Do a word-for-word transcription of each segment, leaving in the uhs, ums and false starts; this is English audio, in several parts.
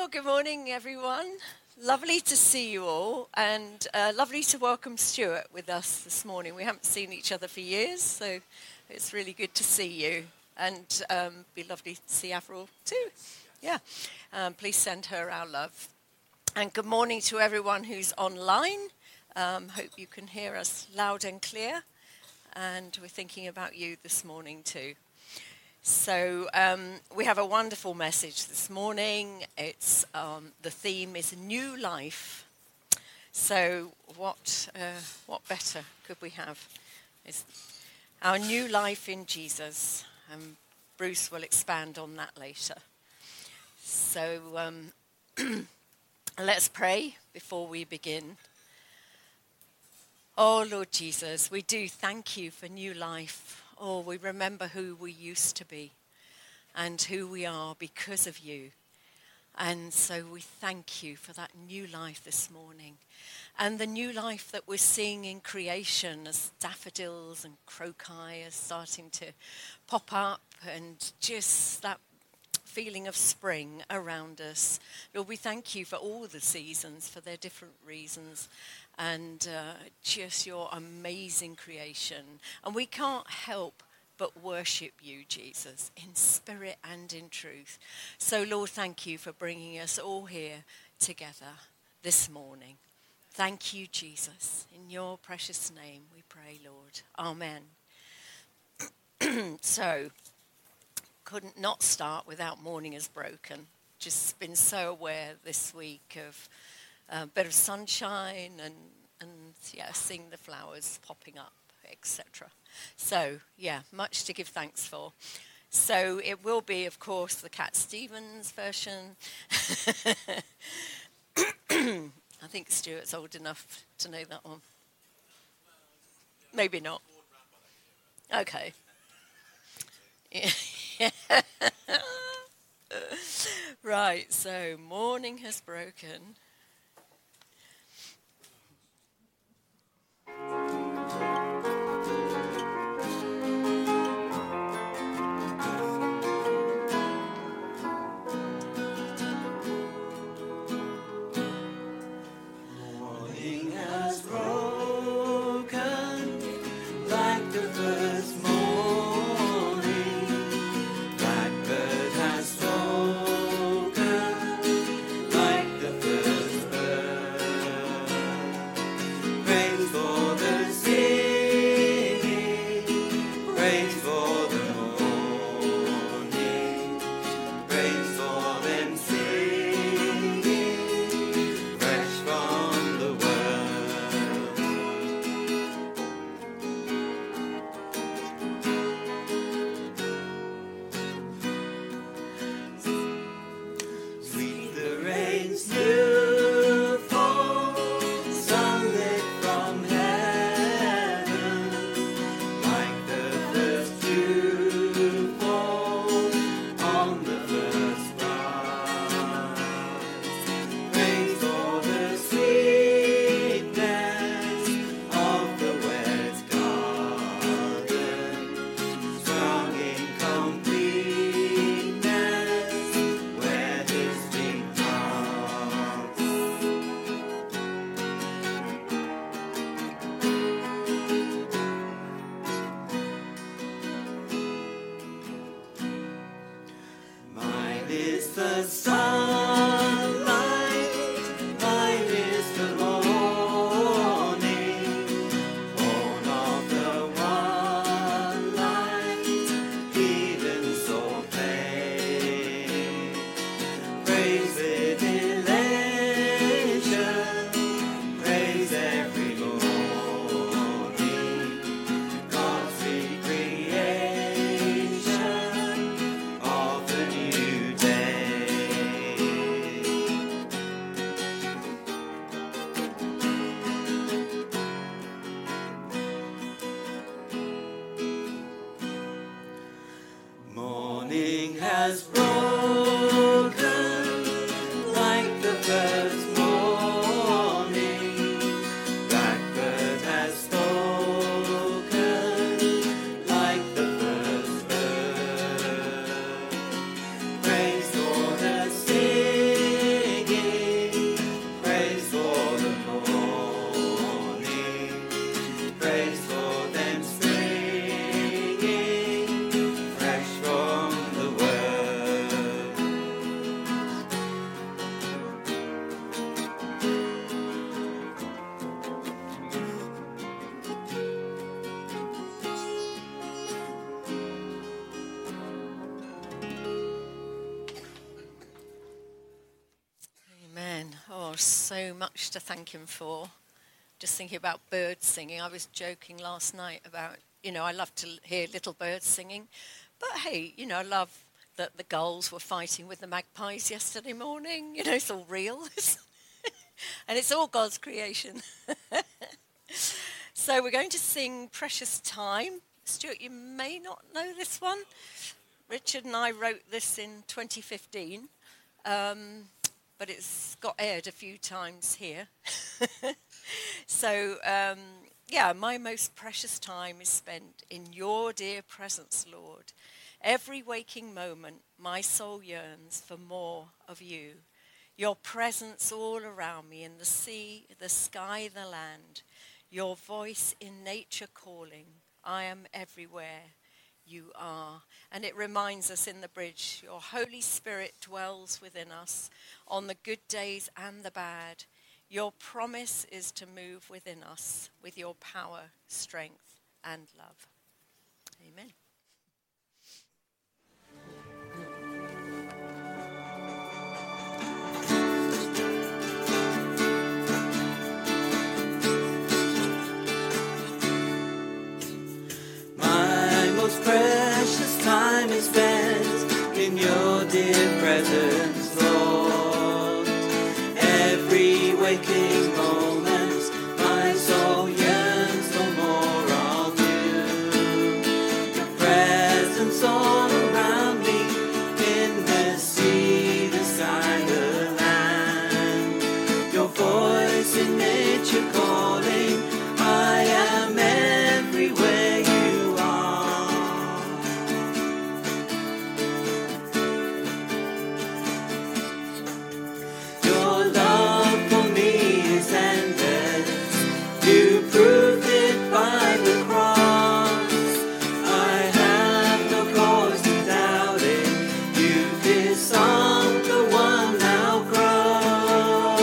Well, good morning, everyone. Lovely to see you all, and uh, lovely to welcome Stuart with us this morning. We haven't seen each other for years, so it's really good to see you, and um, be lovely to see Avril too. Yeah, um, please send her our love. And good morning to everyone who's online. Um, hope you can hear us loud and clear, and we're thinking about you this morning too. So um, we have a wonderful message this morning. It's um, the theme is new life. So what uh, what better could we have? It's our new life in Jesus. Um, Bruce will expand on that later. So um, let's pray before we begin. Oh Lord Jesus, we do thank you for new life. Oh, we remember who we used to be and who we are because of you. And so we thank you for that new life this morning and the new life that we're seeing in creation as daffodils and crocus are starting to pop up and just that feeling of spring around us. Lord, we thank you for all the seasons, for their different reasons, and uh, just your amazing creation. And we can't help but worship you, Jesus, in spirit and in truth. So, Lord, thank you for bringing us all here together this morning. Thank you, Jesus. In your precious name we pray, Lord. Amen. So, couldn't not start without Morning Has Broken. Just been so aware this week of a bit of sunshine and, and yeah, seeing the flowers popping up, et cetera. So, yeah, much to give thanks for. So it will be, of course, the Cat Stevens version. I think Stuart's old enough to know that one. Maybe not. Okay. Yeah. Right, so morning has broken. gosh, so much to thank him for. Just thinking about birds singing. I was joking last night about, you know, I love to hear little birds singing. But hey, you know, I love that the gulls were fighting with the magpies yesterday morning. You know, it's all real. And it's all God's creation. So we're going to sing Precious Time. Stuart, you may not know this one. Richard and I wrote this in twenty fifteen. Um, but it's got aired a few times here. So, um, yeah, my most precious time is spent in your dear presence, Lord. Every waking moment, my soul yearns for more of you. Your presence all around me, in the sea, the sky, the land. Your voice in nature calling. I am everywhere you are. And it reminds us in the bridge, your Holy Spirit dwells within us on the good days and the bad. Your promise is to move within us with your power, strength, and love. Amen. My most precious time is spent in your dear presence, Lord. Every waking moment, my soul yearns for more of you. Your presence all around me, in the sea, the sky, the land. Your voice in nature calling, I am everywhere you are. Your love for me is endless. You proved it by the cross. I have no cause to doubt it. You disarmed the one now cross.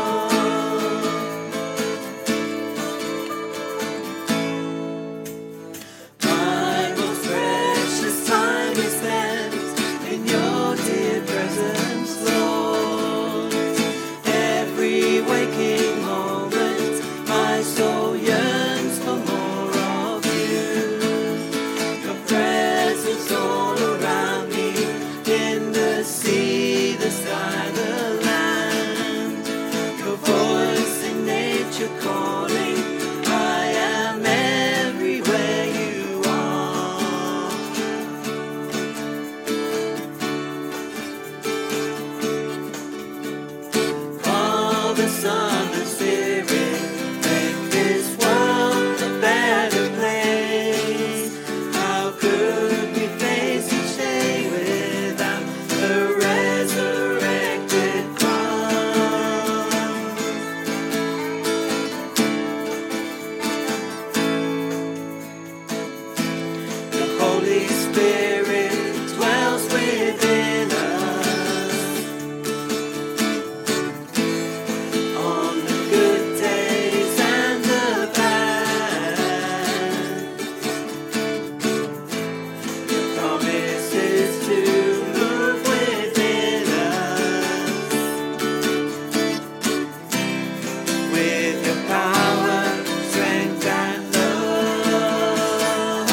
My most precious time is spent in your dear presence, Lord. Every waking moment, my soul yearns for more of you. Your presence all around me, in the sea, the sky, the land. Your voice in nature calling, I am everywhere you are. Father, Son, and Spirit, make this world a better place. How could we face each day without the resurrected Christ? The Holy Spirit dwells within us. On the good days and the bad, your promise is to move within us with your power, strength, and love.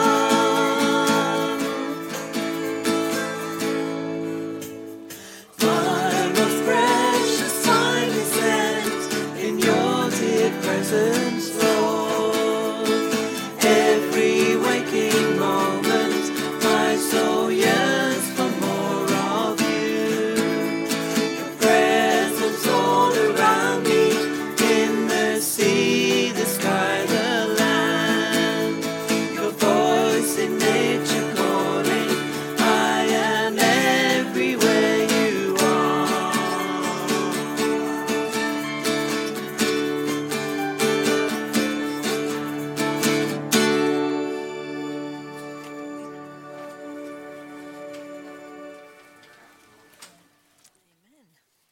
My most precious time is spent in your dear presence, Lord. Every waking moment, my soul yearns for more of you. Your presence all around me, in the sea, the sky, the land. Your voice in nature calling, I am everywhere you are. Amen.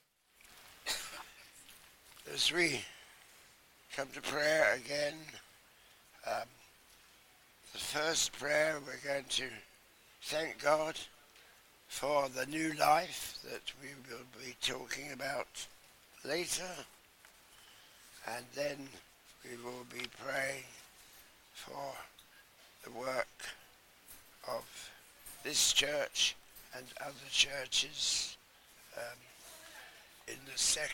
As we come to prayer again, um, the first prayer we're going to thank God for the new life that we will be talking about later, and then we will be praying for the work of this church and other churches um, in the second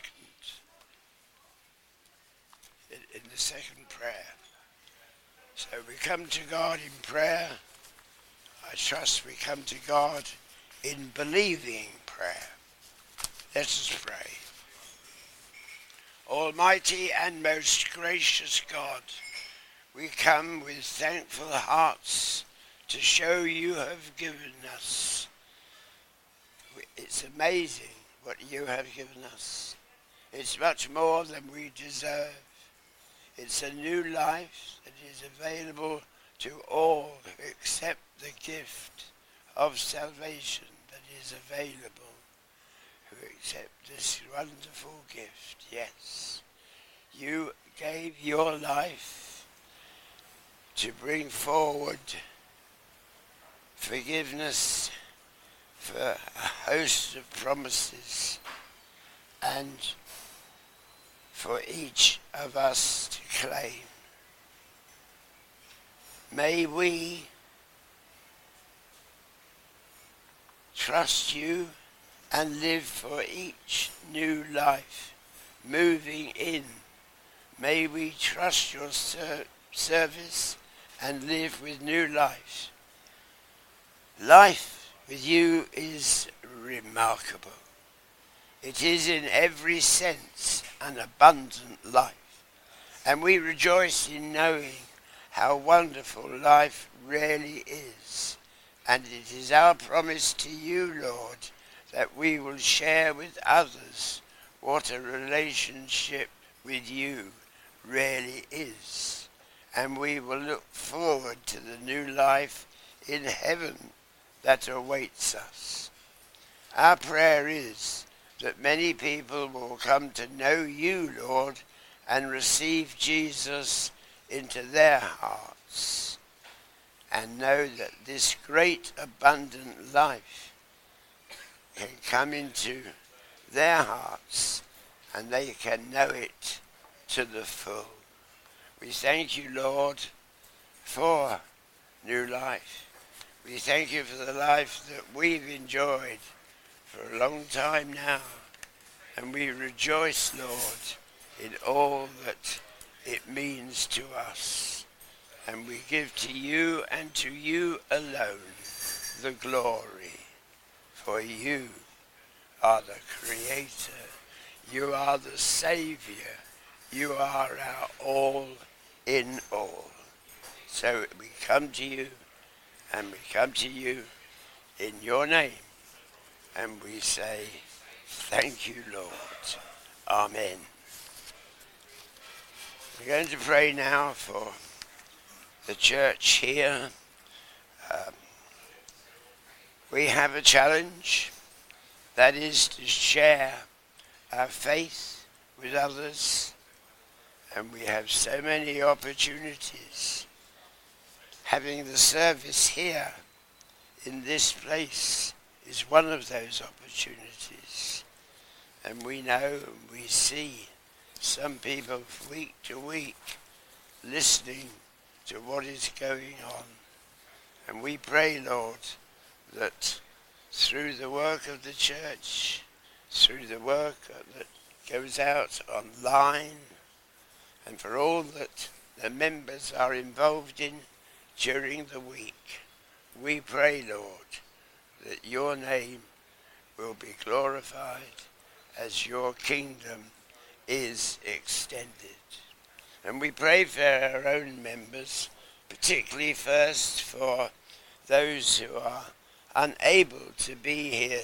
in, in the second prayer. So we come to God in prayer. I trust we come to God in believing prayer. Let us pray. Almighty and most gracious God, we come with thankful hearts to show you have given us. It's amazing what you have given us. It's much more than we deserve. It's a new life that is available to all who accept the gift of salvation that is available, who accept this wonderful gift. Yes, you gave your life to bring forward forgiveness for a host of promises, and for each of us to claim. May we trust you and live for each new life moving in. May we trust your ser- service and live with new life. Life with you is remarkable. It is in every sense an abundant life, and we rejoice in knowing how wonderful life really is. And it is our promise to you, Lord, that we will share with others what a relationship with you really is. And we will look forward to the new life in heaven that awaits us. Our prayer is that many people will come to know you, Lord, and receive Jesus into their hearts, and know that this great abundant life can come into their hearts and they can know it to the full. We thank you, Lord, for new life. We thank you for the life that we've enjoyed for a long time now, and we rejoice, Lord, in all that it means to us. And we give to you and to you alone the glory, for you are the Creator, you are the Saviour, you are our all in all. So we come to you, and we come to you in your name, and we say, thank you, Lord. Amen. We're going to pray now for the church here. Um, we have a challenge, that is to share our faith with others, and we have so many opportunities. Having the service here in this place is one of those opportunities. And we know and we see some people week to week listening to what is going on. And we pray, Lord, that through the work of the church, through the work that goes out online, and for all that the members are involved in during the week, we pray, Lord, that your name will be glorified as your kingdom is extended. And we pray for our own members, particularly first for those who are unable to be here.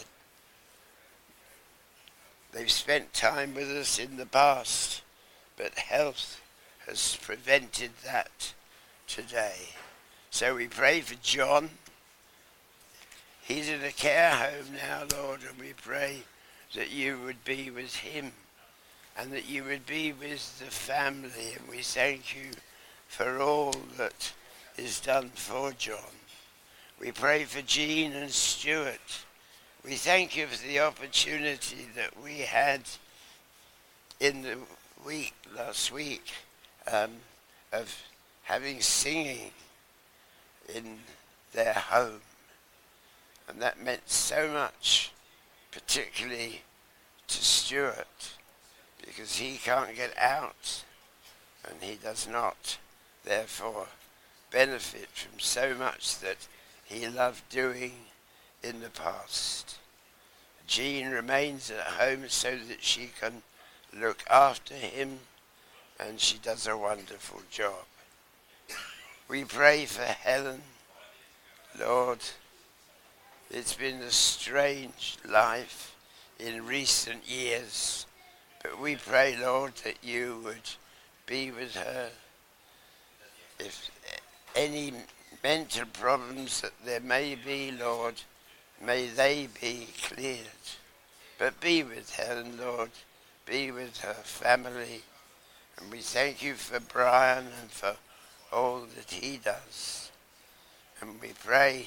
They've spent time with us in the past, but health has prevented that today. So we pray for John. He's in a care home now, Lord, and we pray that you would be with him and that you would be with the family. And we thank you for all that is done for John. We pray for Jean and Stuart. We thank you for the opportunity that we had in the week, last week, um, of having singing in their home. And that meant so much, particularly to Stuart, because he can't get out and he does not, therefore, benefit from so much that he loved doing in the past. Jean remains at home so that she can look after him, and she does a wonderful job. We pray for Helen. Lord, it's been a strange life in recent years, but we pray, Lord, that you would be with her. If any mental problems that there may be, Lord, may they be cleared. But be with Helen, Lord. Be with her family. And we thank you for Brian and for all that he does. And we pray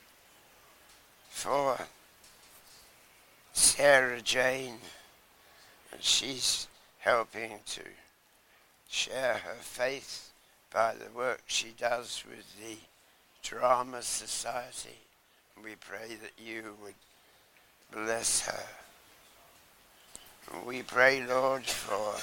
for Sarah Jane, and she's helping to share her faith by the work she does with the Drama Society. And we pray that you would bless her. And we pray, Lord, for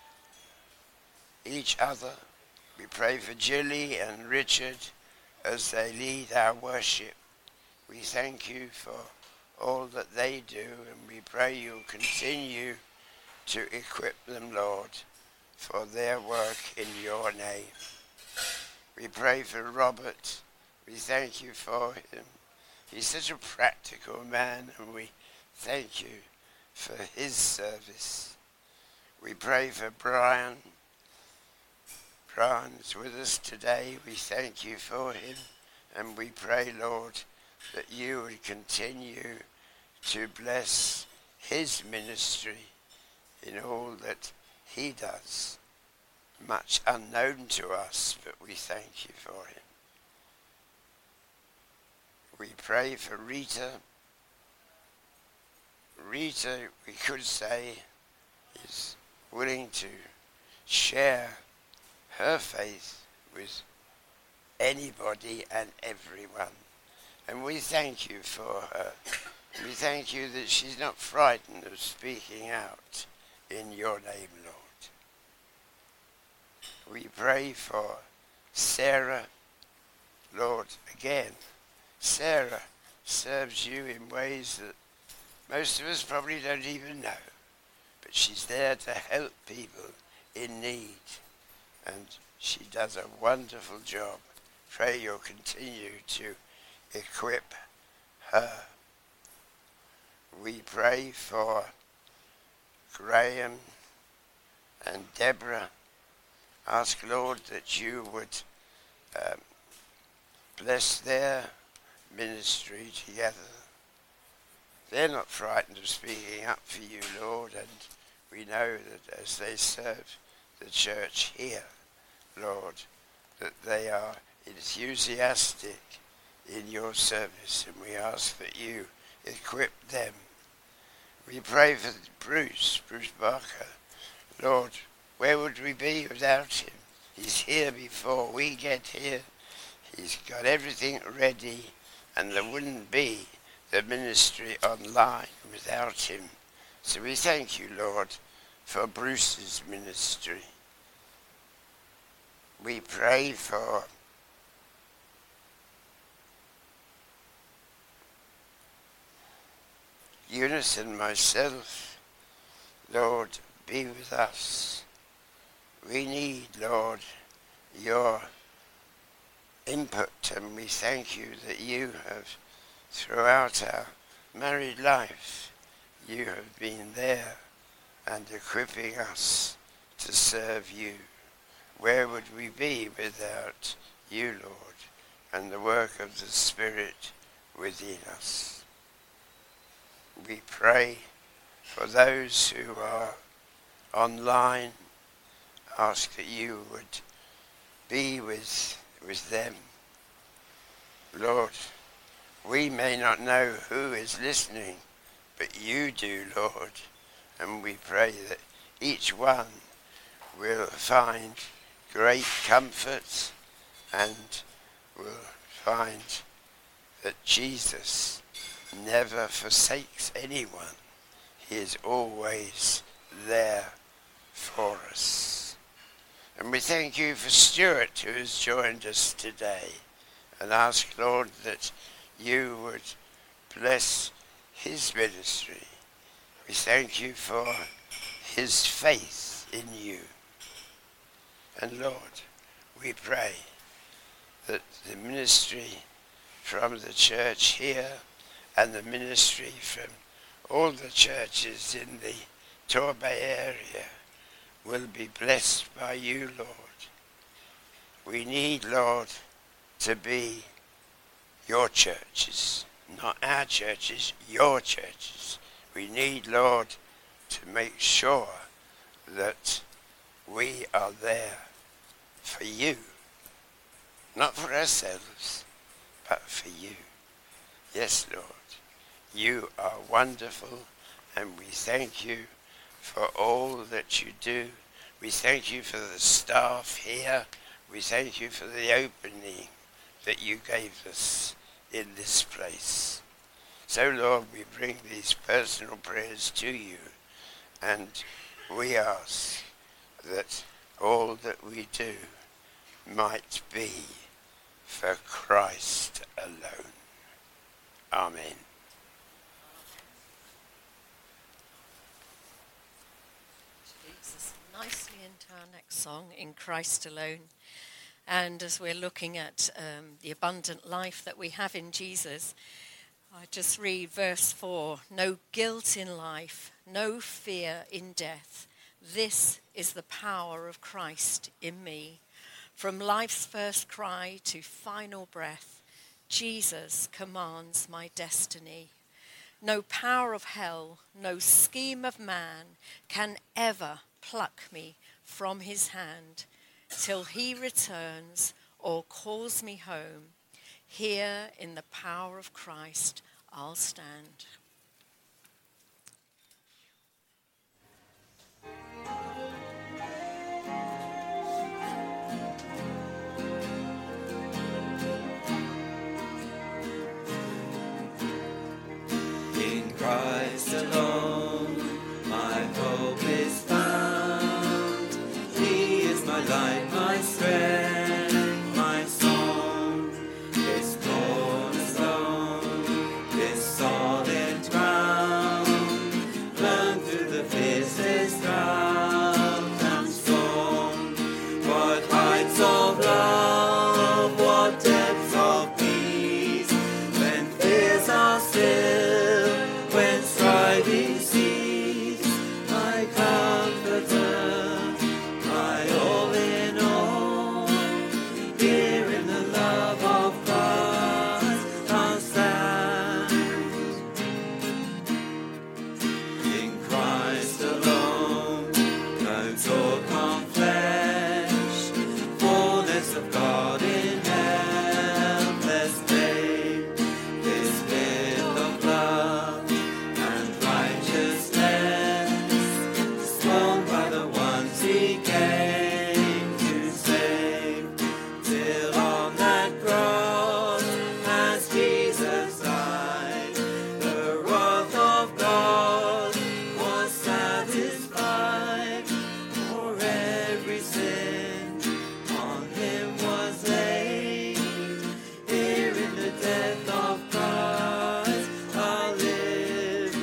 each other. We pray for Jilly and Richard as they lead our worship. We thank you for all that they do, and we pray you'll continue to equip them, Lord, for their work in your name. We pray for Robert. We thank you for him. He's such a practical man, and we thank you for his service. We pray for Brian. Brian's with us today. We thank you for him, and we pray, Lord, that you would continue to bless his ministry in all that he does. Much unknown to us, but we thank you for him. We pray for Rita. Rita, we could say, is willing to share her faith with anybody and everyone. And we thank you for her. We thank you that she's not frightened of speaking out in your name, Lord. We pray for Sarah. Lord, again, Sarah serves you in ways that most of us probably don't even know. But she's there to help people in need. And she does a wonderful job. Pray you'll continue to equip her. We pray for Graham and Deborah. Ask, Lord, that you would um, bless their ministry together. They're not frightened of speaking up for you, Lord, and we know that as they serve the church here, Lord, that they are enthusiastic in your service, and we ask that you equip them. We pray for Bruce, Bruce Barker. Lord, where would we be without him? He's here before we get here. He's got everything ready, and there wouldn't be the ministry online without him. So we thank you, Lord, for Bruce's ministry. We pray for Eunice and myself. Lord, be with us. We need, Lord, your input, and we thank you that you have, throughout our married life, you have been there and equipping us to serve you. Where would we be without you, Lord, and the work of the Spirit within us? We pray for those who are online. Ask that you would be with, with them. Lord, we may not know who is listening, but you do, Lord. And we pray that each one will find great comfort and will find that Jesus never forsakes anyone. He is always there for us. And we thank you for Stuart, who has joined us today, and ask, Lord, that you would bless his ministry. We thank you for his faith in you. And Lord, we pray that the ministry from the church here and the ministry from all the churches in the Torbay area will be blessed by you, Lord. We need, Lord, to be your churches, not our churches, your churches. We need, Lord, to make sure that we are there for you, not for ourselves, but for you. Yes, Lord, you are wonderful, and we thank you for all that you do. We thank you for the staff here. We thank you for the opening that you gave us in this place. So, Lord, we bring these personal prayers to you, and we ask that all that we do might be for Christ alone. Amen. Which leads us nicely into our next song, In Christ Alone. And as we're looking at um, the abundant life that we have in Jesus, I just read verse four. No guilt in life, no fear in death. This is the power of Christ in me. From life's first cry to final breath, Jesus commands my destiny. No power of hell, no scheme of man can ever pluck me from his hand till he returns or calls me home. Here in the power of Christ I'll stand. In Christ alone, my hope is found. He is my light, my strength, my song. This cornerstone, this solid ground. Learn through the fiercest drought and storm. What heights of love, what depths of peace, when fears are still, when striving cease, my comforter, my all in all. Here in the love of Christ I'll stand. In Christ alone, no talk on flesh, fullness of God in helpless babe. This gift of love and righteousness, sworn by the ones he came to save. Till on that cross, as Jesus died, the wrath of God was satisfied. For every sin on him was laid. Here in the death of Christ I'll live.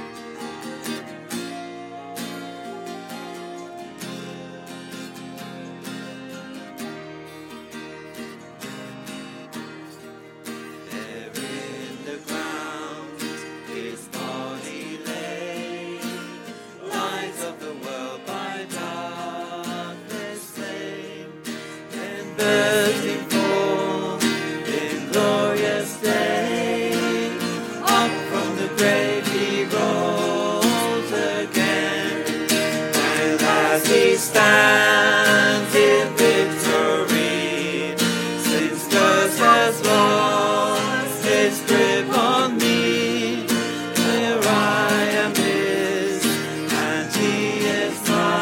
There in the ground his body lay, light of the world by darkness slain, then bursting forth in glorious day, up from the grave he rose again, and as he stands in victory, since curse has lost its grip on me, where I am his and he is mine.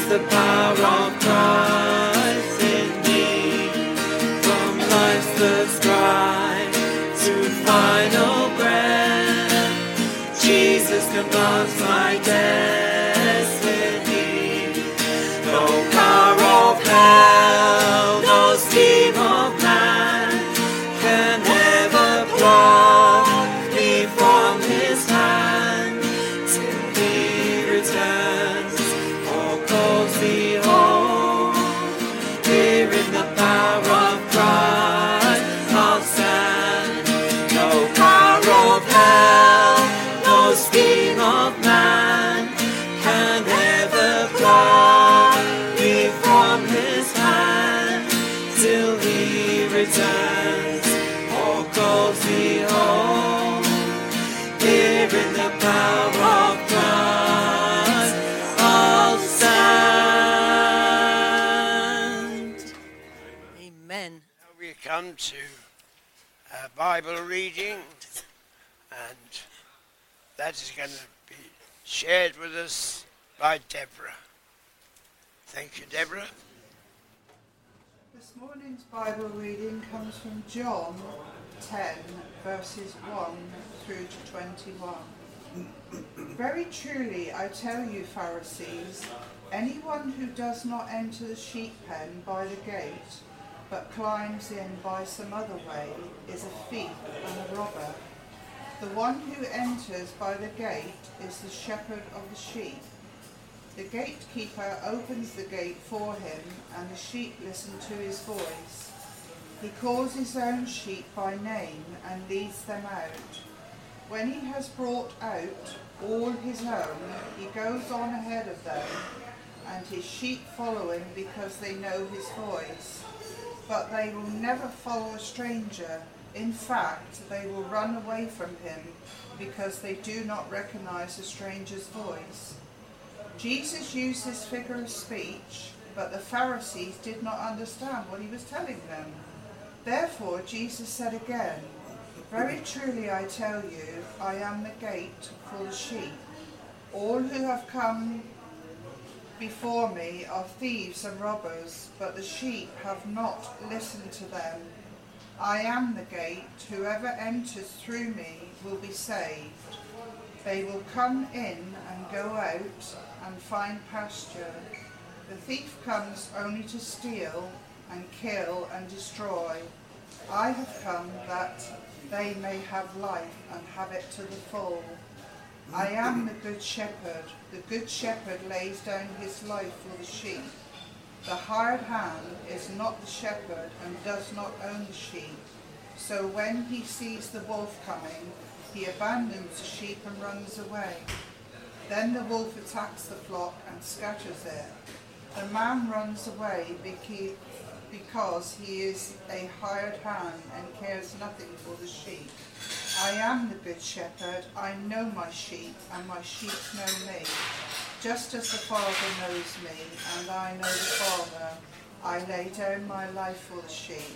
the power of Christ in me. From life's first cry to final breath, Jesus commands my destiny. No power of hell, no scheme of man can ever pluck me from his hand till he returns or calls me home. Here in the power of Christ I'll stand. No power of hell, no scheme of man can ever pluck me from his hand till he returns or calls me home. Here in the power of Christ I'll stand. Amen. Now we come to a Bible reading, and that is going to be shared with us by Deborah. Thank you, Deborah. This morning's Bible reading comes from John ten, verses one through to twenty-one. Very truly I tell you, Pharisees, anyone who does not enter the sheep pen by the gate, but climbs in by some other way, is a thief and a robber. The one who enters by the gate is the shepherd of the sheep. The gatekeeper opens the gate for him, and the sheep listen to his voice. He calls his own sheep by name and leads them out. When he has brought out all his own, he goes on ahead of them, and his sheep follow him because they know his voice. But they will never follow a stranger. In fact, they will run away from him because they do not recognize a stranger's voice. Jesus used this figure of speech, but the Pharisees did not understand what he was telling them. Therefore Jesus said again, very truly I tell you, I am the gate for the sheep. All who have come before me are thieves and robbers, but the sheep have not listened to them. I am the gate. Whoever enters through me will be saved. They will come in and go out and find pasture. The thief comes only to steal and kill and destroy. I have come that they may have life and have it to the full. I am the good shepherd. The good shepherd lays down his life for the sheep. The hired hand is not the shepherd and does not own the sheep. So when he sees the wolf coming, he abandons the sheep and runs away. Then the wolf attacks the flock and scatters it. The man runs away because he is a hired hand and cares nothing for the sheep. I am the good shepherd. I know my sheep, and my sheep know me. Just as the Father knows me, and I know the Father, I lay down my life for the sheep.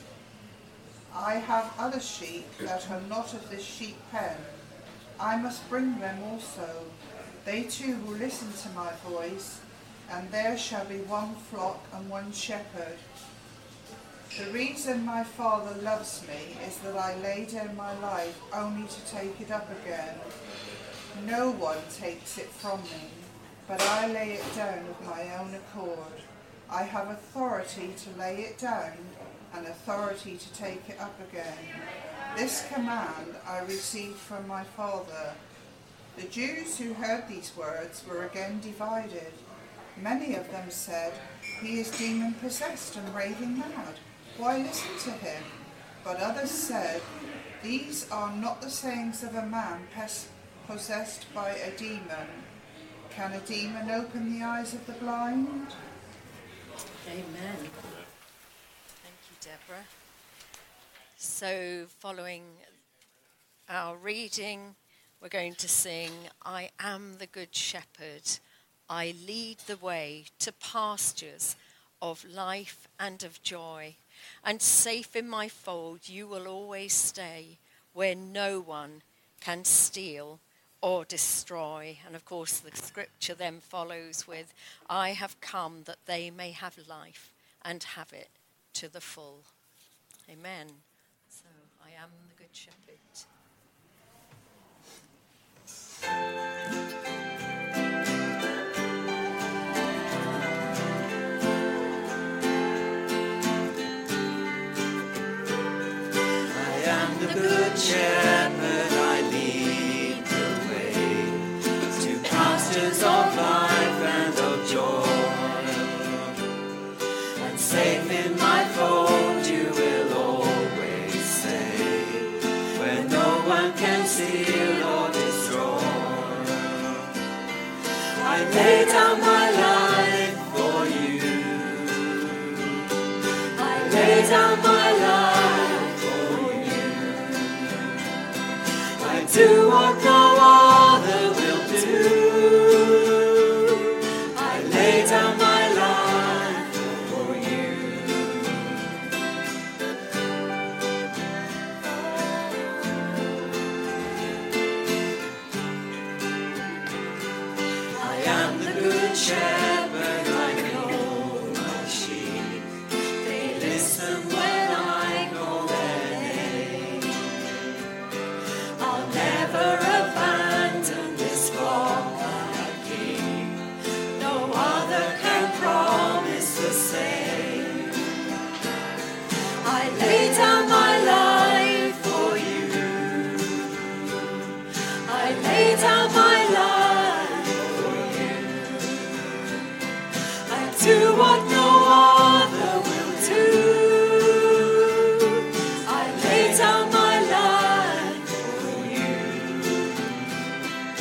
I have other sheep that are not of this sheep pen. I must bring them also. They too will listen to my voice, and there shall be one flock and one shepherd. The reason my Father loves me is that I lay down my life only to take it up again. No one takes it from me, but I lay it down of my own accord. I have authority to lay it down and authority to take it up again. This command I received from my Father. The Jews who heard these words were again divided. Many of them said, he is demon-possessed and raving mad. Why listen to him? But others said, these are not the sayings of a man pes- possessed by a demon. Can a demon open the eyes of the blind? Amen. Thank you, Deborah. So, following our reading, we're going to sing, I am the good shepherd. I lead the way to pastures of life and of joy. And safe in my fold you will always stay, where no one can steal or destroy. And of course, the scripture then follows with, I have come that they may have life and have it to the full. Amen. So I am the Good Shepherd. I am the Good Shepherd, I lead the way to pastures of life and of joy. And safe in my fold you will always stay, where no one can steal or destroy. I lay down my life for you. I lay down my life for you. I do what no other will do. I lay down my life for you. I am the Good Shepherd, I know my sheep. They listen when I call their name. I'll never abandon this flock I keep. No other can promise the same. I lay down my life for you. I lay down my life for you. I do what no other will do. I lay down my life for you.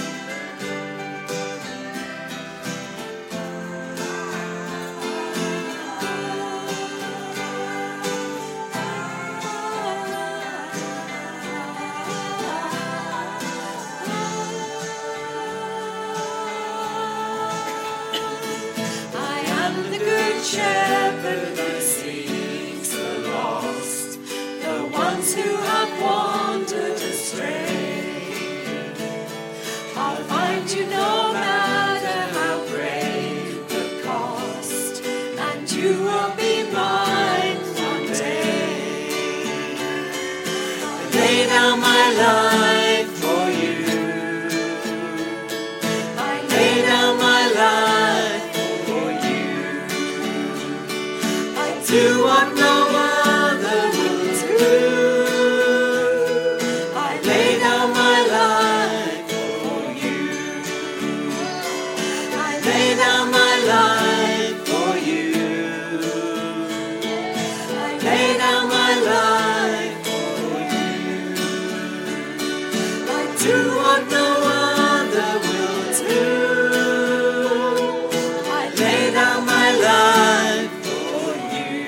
I am the Good Shepherd who seeks the lost, the ones who have wandered astray. I'll find you no matter how great the cost, and you will be mine one day. I lay down my life for you. I lay down my life for you. I do what no other will do. I lay down my life for you. I lay down my life for you. I lay down my life for you. I do what no other will do. I lay down my life for you.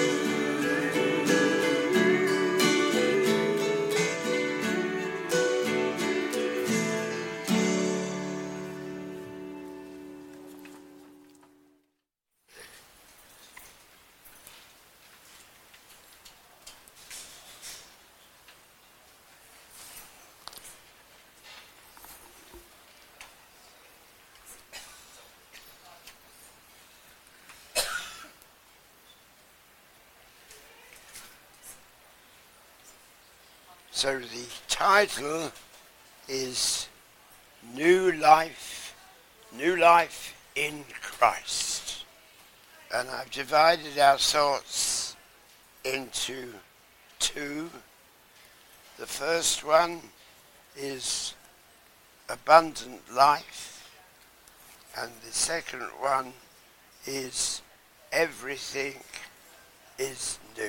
So the title is New Life, New Life in Christ. And I've divided our thoughts into two. The first one is abundant life, and the second one is everything is new.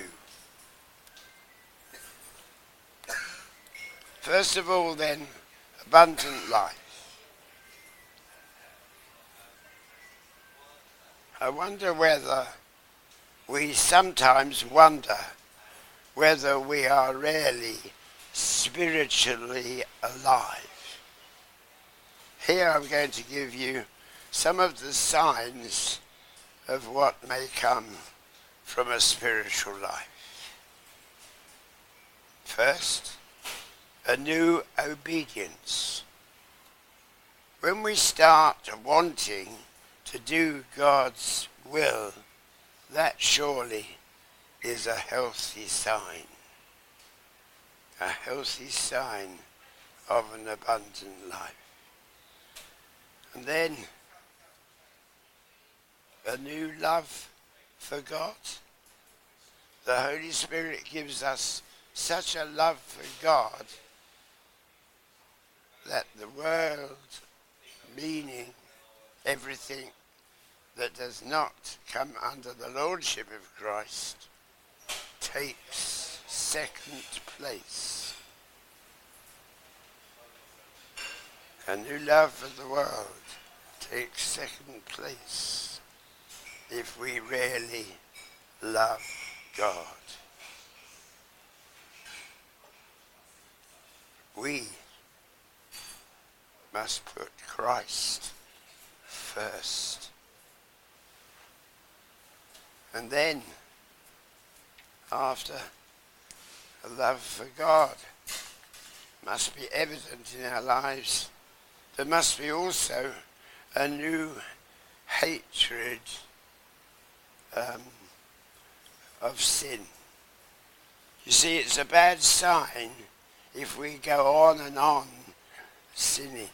First of all then, abundant life. I wonder whether we sometimes wonder whether we are really spiritually alive. Here I'm going to give you some of the signs of what may come from a spiritual life. First, a new obedience. when we start wanting to do God's will, that surely is a healthy sign. A healthy sign of an abundant life. And then a new love for God. The Holy Spirit gives us such a love for God that the world, meaning everything that does not come under the lordship of Christ, takes second place. A new love for the world takes second place if we really love God. We must put Christ first. And then, after a love for God must be evident in our lives, there must be also a new hatred um, of sin. You see, it's a bad sign if we go on and on sinning.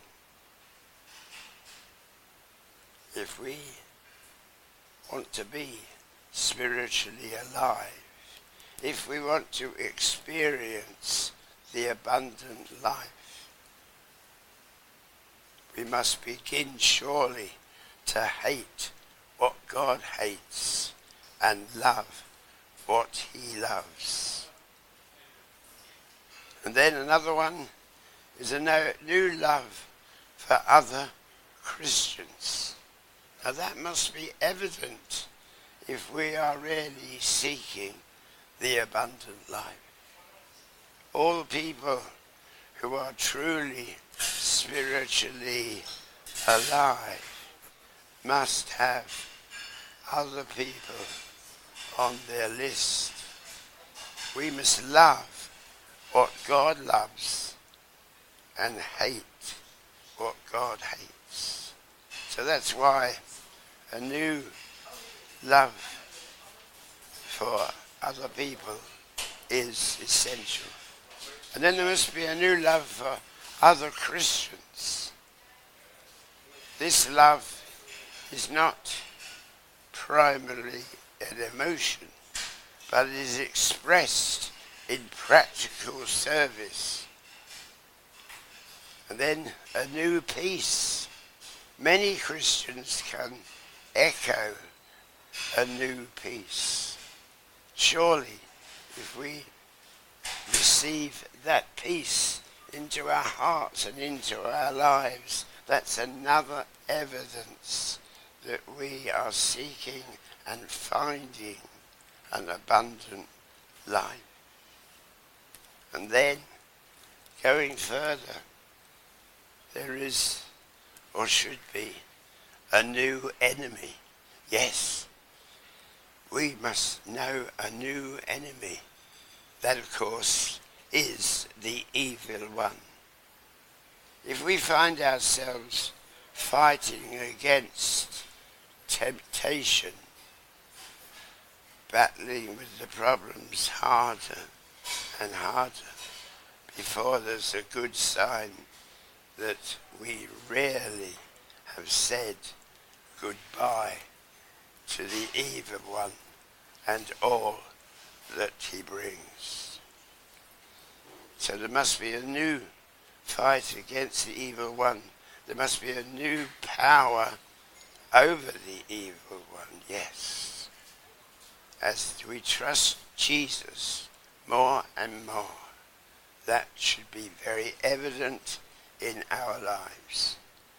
If we want to be spiritually alive, if we want to experience the abundant life, we must begin surely to hate what God hates and love what he loves. And then another one is a no, new love for other Christians. Now that must be evident if we are really seeking the abundant life. All people who are truly spiritually alive must have other people on their list. We must love what God loves and hate what God hates. So that's why a new love for other people is essential. And then there must be a new love for other Christians. This love is not primarily an emotion, but it is expressed in practical service. And then a new peace. Many Christians can echo a new peace. Surely, if we receive that peace into our hearts and into our lives, that's another evidence that we are seeking and finding an abundant life. And then, going further, there is, or should be, a new enemy. Yes, we must know a new enemy. That, of course, is the evil one. If we find ourselves fighting against temptation, battling with the problems harder and harder, before there's a good sign that we rarely have said goodbye to the evil one and all that he brings. So there must be a new fight against the evil one. There must be a new power over the evil one, yes. As we trust Jesus more and more, that should be very evident in our lives.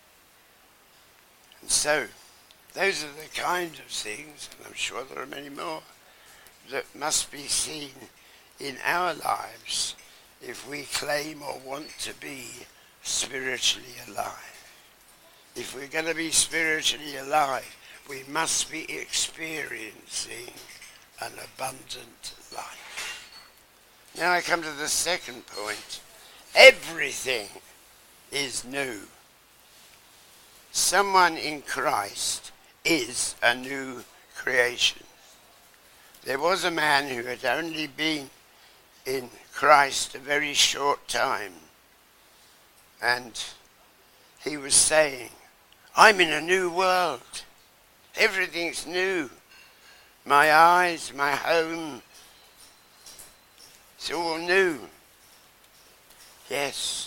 And so, those are the kind of things, and I'm sure there are many more, that must be seen in our lives if we claim or want to be spiritually alive. If we're going to be spiritually alive, we must be experiencing an abundant life. Now I come to the second point. Everything is new. someone in Christ is a new creation. There was a man who had only been in Christ a very short time, and he was saying, I'm in a new world. Everything's new. My eyes, my home, it's all new. Yes.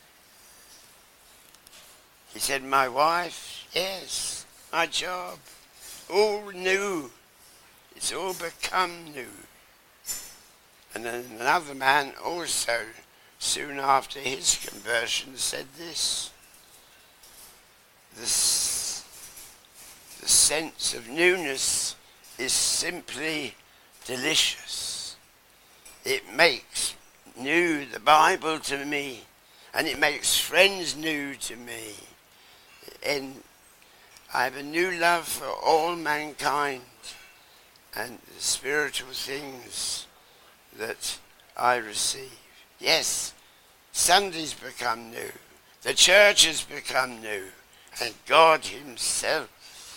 He said, my wife, yes. My job, all new. It's all become new. And then another man also, soon after his conversion, said this. This the sense of newness is simply delicious. It makes new the Bible to me, and it makes friends new to me. And I have a new love for all mankind and the spiritual things that I receive. Yes, Sunday's become new. The church has become new. And God himself,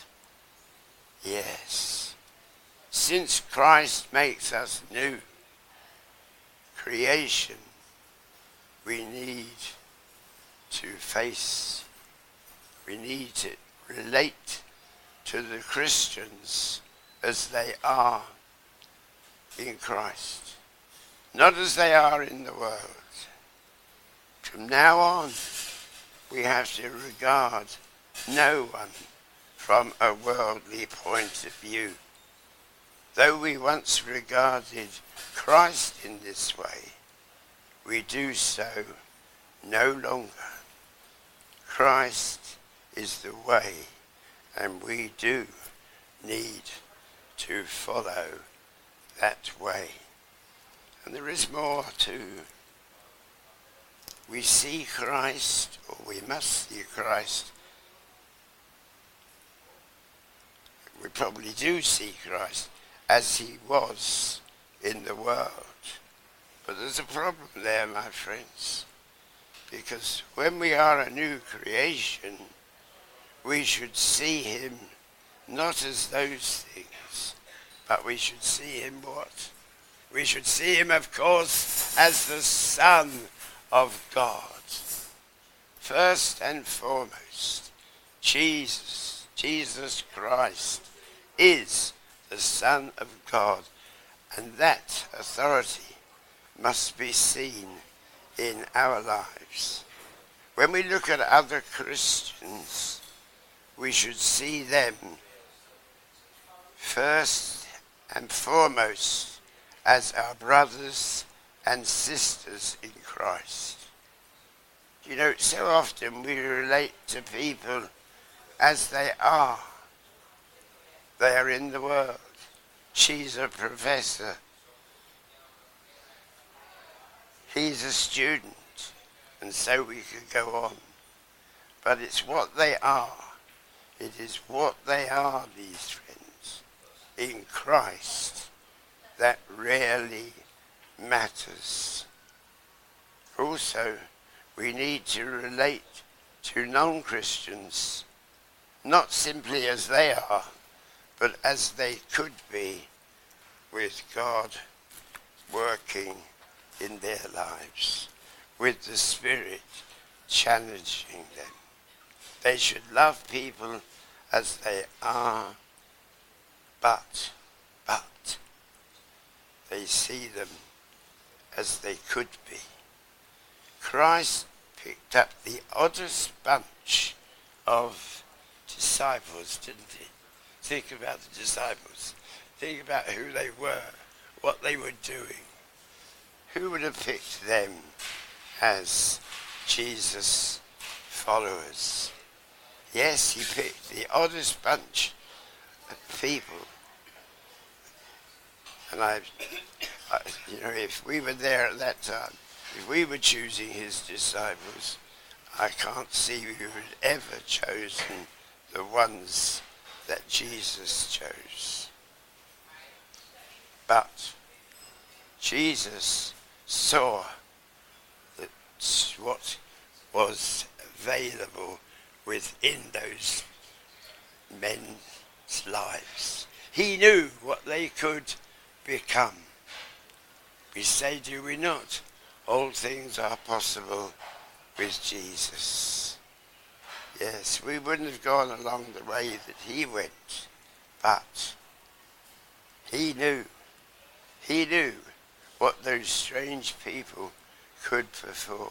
yes, since Christ makes us new creation, we need to face, we need to relate to the Christians as they are in Christ, not as they are in the world. From now on, we have to regard no one from a worldly point of view. Though we once regarded Christ in this way, we do so no longer. Christ is the way, and we do need to follow that way. And there is more too. We see Christ, or we must see Christ. We probably do see Christ as he was in the world. But there's a problem there, my friends, because when we are a new creation, we should see him not as those things, but we should see him what? We should see him, of course, as the Son of God. First and foremost, Jesus, Jesus Christ is the Son of God, and that authority must be seen in our lives. When we look at other Christians, we should see them first and foremost as our brothers and sisters in Christ. You know, so often we relate to people as they are. They are in the world. She's a professor. He's a student. And so we could go on. But it's what they are. It is what they are, these friends, in Christ, that really matters. Also, we need to relate to non-Christians, not simply as they are, but as they could be, with God working in their lives, with the Spirit challenging them. They should love people as they are, but, but, they see them as they could be. Christ picked up the oddest bunch of disciples, didn't he? Think about the disciples. Think about who they were, what they were doing. Who would have picked them as Jesus' followers? Yes, he picked the oddest bunch of people. And I, I, you know, if we were there at that time, if we were choosing his disciples, I can't see we would ever chosen the ones that Jesus chose. But Jesus saw that what was available within those men's lives. He knew what they could become. We say, do we not? All things are possible with Jesus. Yes, we wouldn't have gone along the way that he went, but he knew, he knew what those strange people could perform.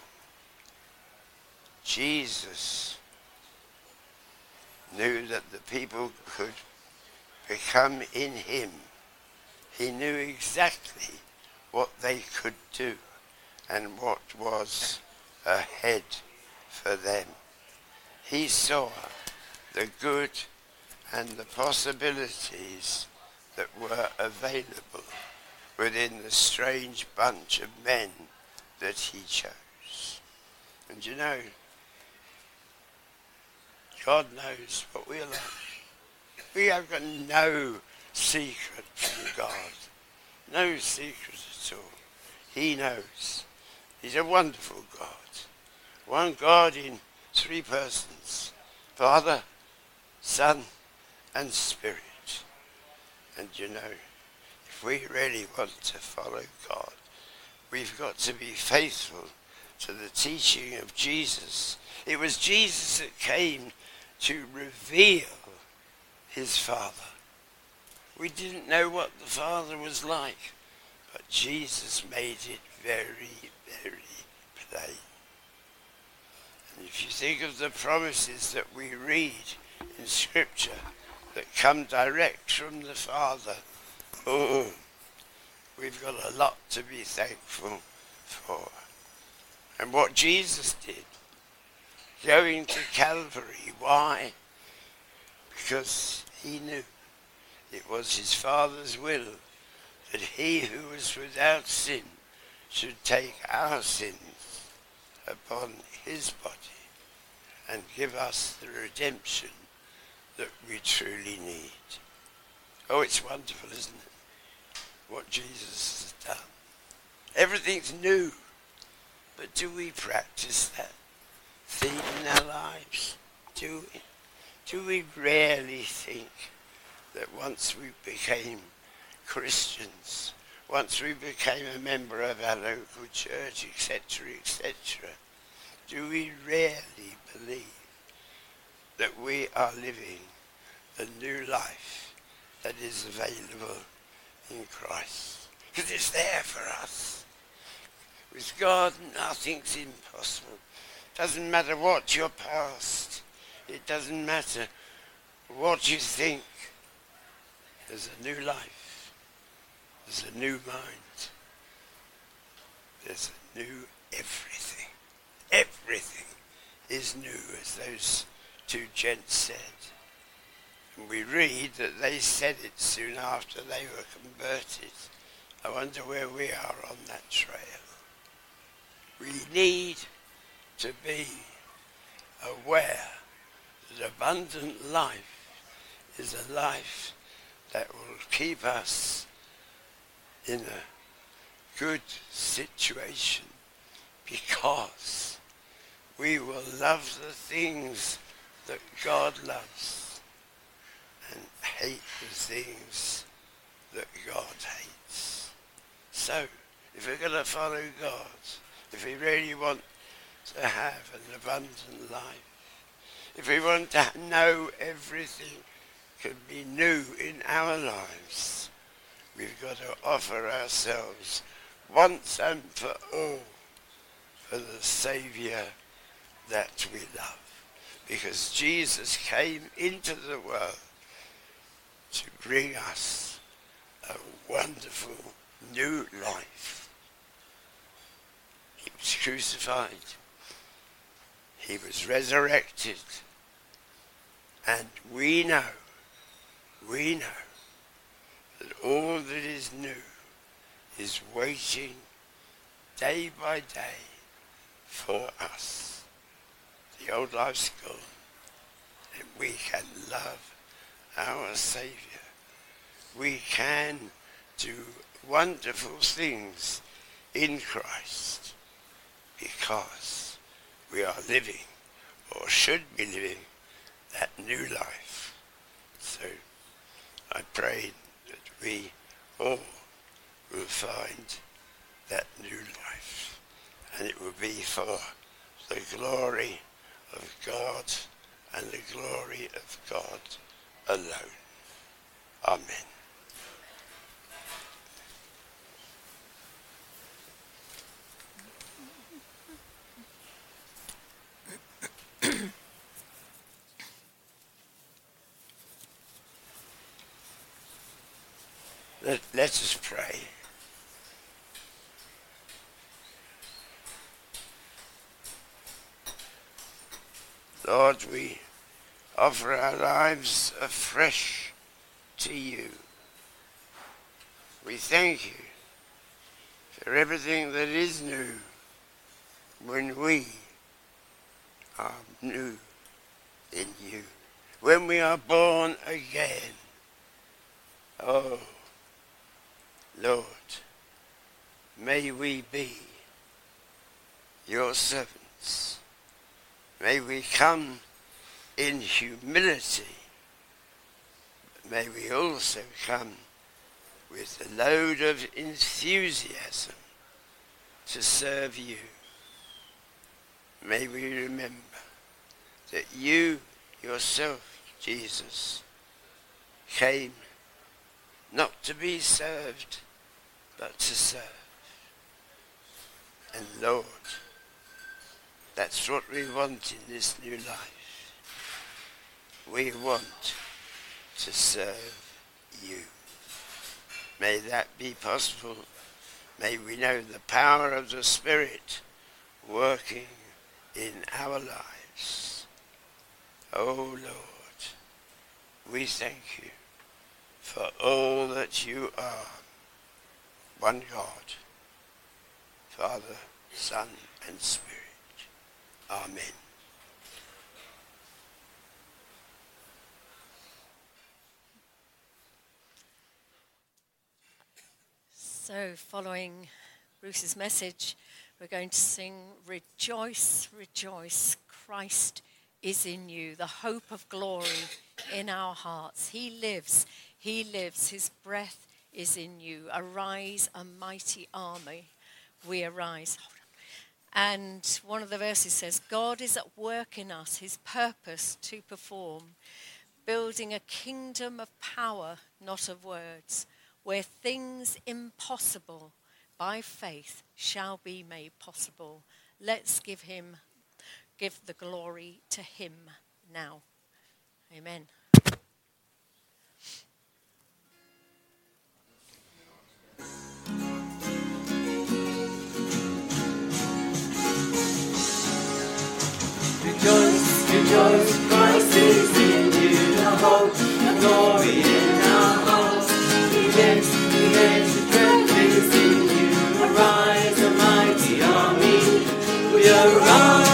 Jesus knew that the people could become in him. He knew exactly what they could do and what was ahead for them. He saw the good and the possibilities that were available within the strange bunch of men that he chose. And you know, God knows what we're like. We have got no secret from God. No secret at all. He knows. He's a wonderful God. One God in three persons. Father, Son, and Spirit. And you know, if we really want to follow God, we've got to be faithful to the teaching of Jesus. It was Jesus that came to reveal his Father. We didn't know what the Father was like, but Jesus made it very, very plain. And if you think of the promises that we read in Scripture that come direct from the Father, oh, we've got a lot to be thankful for. And what Jesus did, going to Calvary, why? Because he knew it was his Father's will that he who was without sin should take our sins upon his body and give us the redemption that we truly need. Oh, it's wonderful, isn't it? What Jesus has done. Everything's new. But do we practice that theme in our lives? Do we? Do we really think that once we became Christians, once we became a member of our local church, et cetera, et cetera, do we really believe that we are living the new life that is available in Christ? Because it's there for us. With God, nothing's impossible. Doesn't matter what your past. It doesn't matter what you think. There's a new life. There's a new mind. There's a new everything. Everything is new, as those two gents said. And we read that they said it soon after they were converted. I wonder where we are on that trail. We need to be aware that abundant life is a life that will keep us in a good situation, because we will love the things that God loves and hate the things that God hates. So, if we're going to follow God, if we really want to have an abundant life, if we want to know everything can be new in our lives, we've got to offer ourselves once and for all for the Saviour that we love. Because Jesus came into the world to bring us a wonderful new life. He was crucified. He was resurrected. And we know, we know that all that is new is waiting day by day for us. The old life's gone, and we can love our Saviour. We can do wonderful things in Christ because we are living, or should be living, new life. So I pray that we all will find that new life, and it will be for the glory of God and the glory of God alone. Amen. Let, let us pray. Lord, we offer our lives afresh to you. We thank you for everything that is new when we are new in you, when we are born again. Oh, Lord, may we be your servants. May we come in humility, but may we also come with a load of enthusiasm to serve you. May we remember that you yourself, Jesus, came not to be served, but to serve. And Lord, that's what we want in this new life. We want to serve you. May that be possible. May we know the power of the Spirit working in our lives. Oh Lord, we thank you for all that you are. One God, Father, Son, and Spirit. Amen. So, following Bruce's message, we're going to sing Rejoice, Rejoice, Christ is in you, the hope of glory in our hearts. He lives, he lives, his breath is in you. Arise, a mighty army, we arise. Hold on. And one of the verses says, God is at work in us, his purpose to perform, building a kingdom of power, not of words, where things impossible by faith shall be made possible. Let's give him, give the glory to him now. Amen. Rejoice, rejoice, Christ is in you, the hope, the glory in our hearts. He lives, he lives, his breath is in you. Arise, a mighty army, we arise.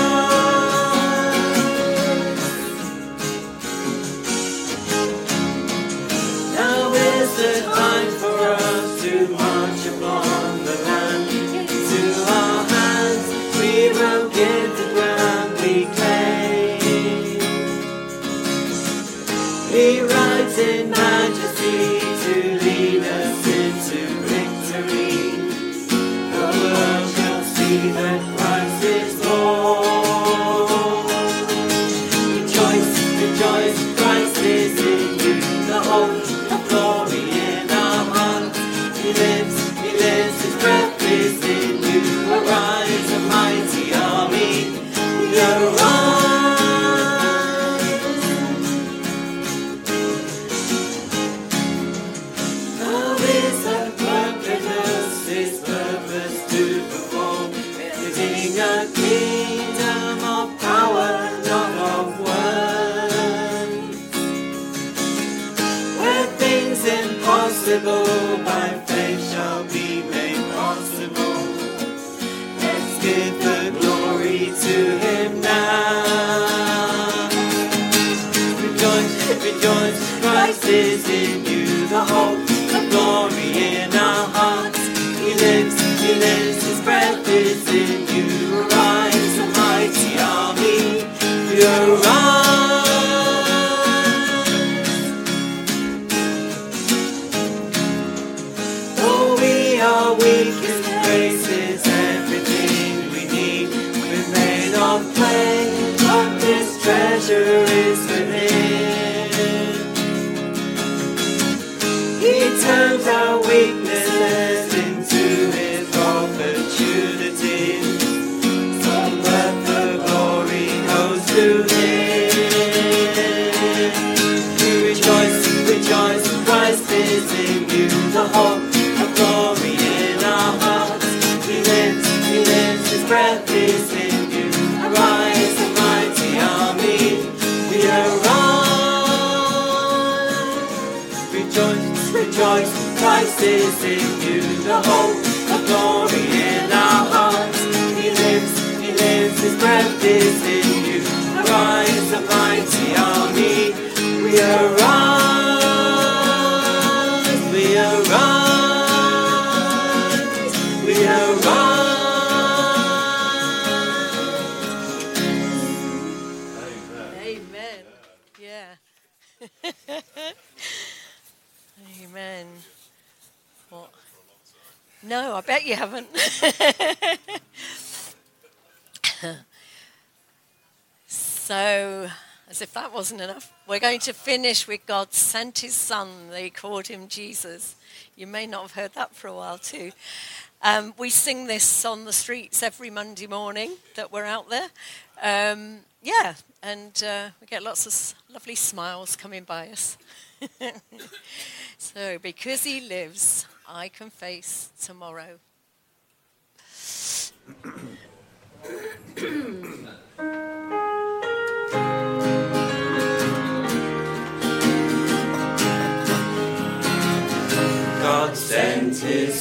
Now is the time for us to march upon the land. Into our hands we will give the ground we claim. He rides in majesty to lead us into victory. The world shall see that Christ is Lord. Rejoice, rejoice, Christ is in you, the hope of glory in our hearts. He lives, he lives, his breath is in you. Arise, a mighty army, we arise. Now is at work in us, his purpose to perform, building a kingdom of power, not of words, where things impossible by faith shall be made possible. Let's give the glory to him now. Rejoice, rejoice, Christ is in you, the hope of glory in our hearts. He lives, he lives, his breath is in you. Arise, a mighty army, we arise. Christ is in you, the hope of glory in our hearts. He lives, He lives, His breath is in you. Arise, a mighty army. We arise, we arise, we arise. Amen. Yeah. Amen. What? No, I bet you haven't. So, as if that wasn't enough, we're going to finish with God sent His Son. They called Him Jesus. You may not have heard that for a while too. Um, we sing this on the streets every Monday morning that we're out there. Um, yeah, and uh, we get lots of s- lovely smiles coming by us. So, because He lives, I can face tomorrow. God sent His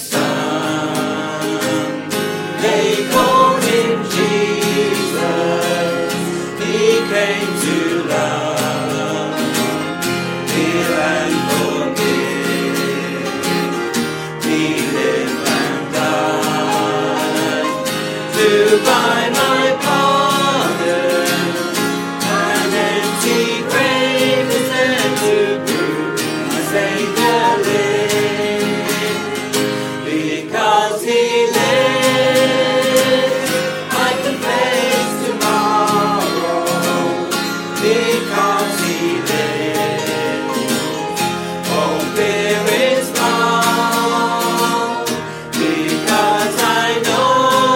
Son, they called Him Jesus. He came to love, heal and forgive. He lived and died to buy my pardon. An empty grave is there to prove my Savior lives. Because He lives, I can face tomorrow. Because He lives, all fear is gone. Because I know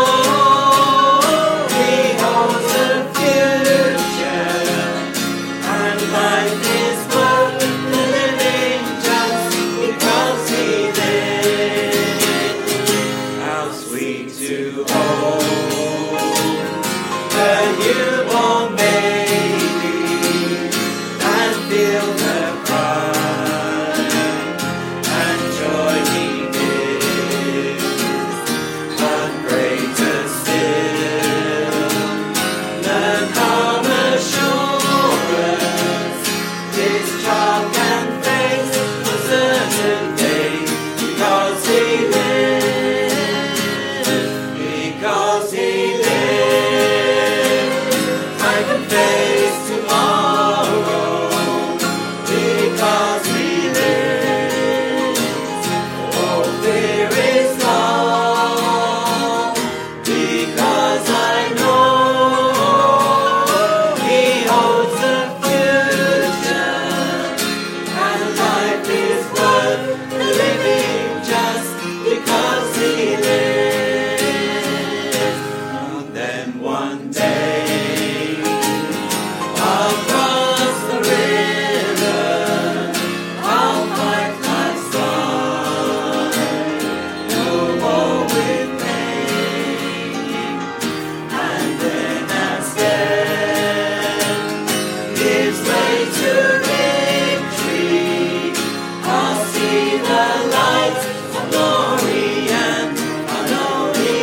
He holds the future, and life is worth the living just because He lives. How sweet to hold a newborn baby and feel the pride and joy He gives. But greater still, the calm assurance this child can face a certain day. Because He lives, because He lives, I can face tomorrow. Because He lives, all fear is gone. Because I know He holds the future, and life is worth the living just because He lives. And then one day I'll cross the river, I'll fight life's fight, no more with pain. And then as death gives way to victory, I'll see the light of glory, and I know He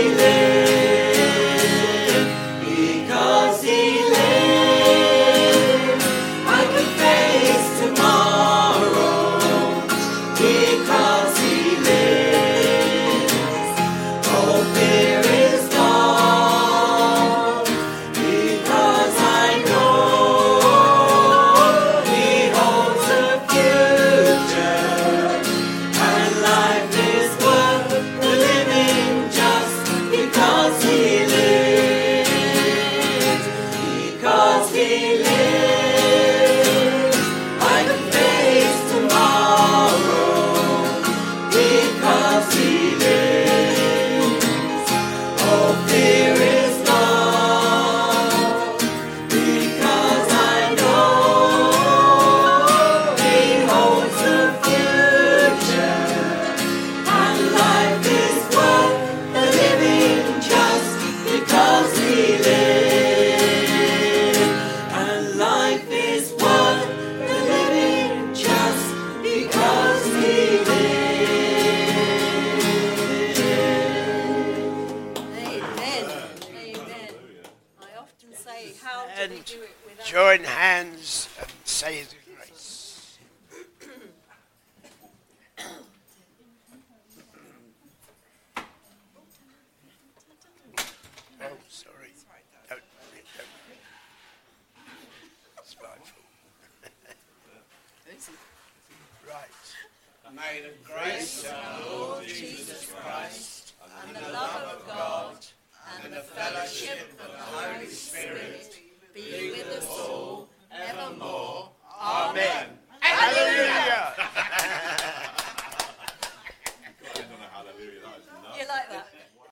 lives. Because He lives, I can face tomorrow. Because He lives, all fear is gone. Because I know He May the grace. Oh, sorry. Don't, don't. It's my fault. Right. May the grace of our Lord